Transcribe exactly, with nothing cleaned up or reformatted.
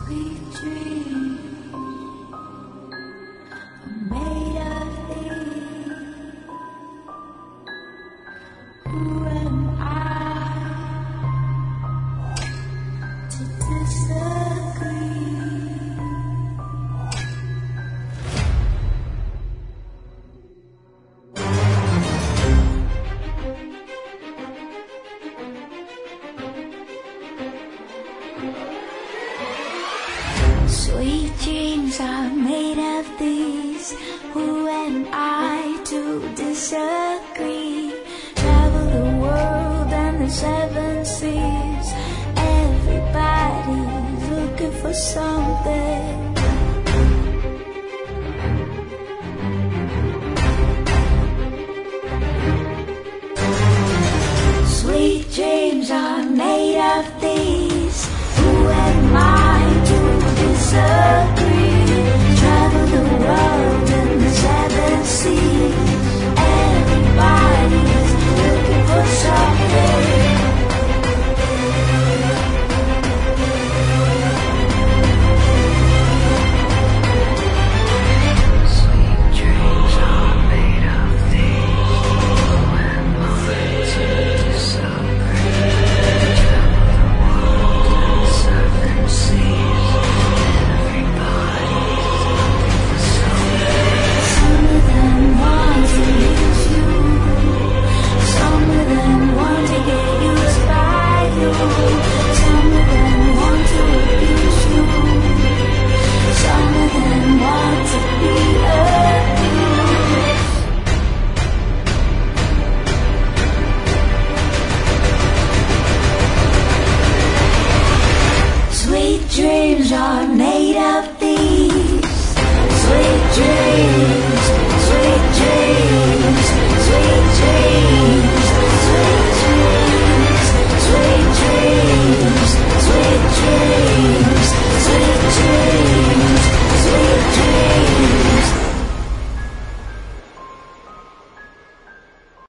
Sweet dreams are made of these. Who am I to disagree? Sweet dreams are made of these. Who am I to disagree? Travel the world and the seven seas. Everybody's looking for something. Sweet dreams are made of these. Who am I to disagree? Travel the world and the seven seas. Everybody's looking for something. Sweet dreams are made of these. Who am I to disagree? Travel the world and the seven seas. Some of them want to use you. Some of them want to get used by you. Some of them want to abuse you. Some of them want to be abused. Sweet dreams are made of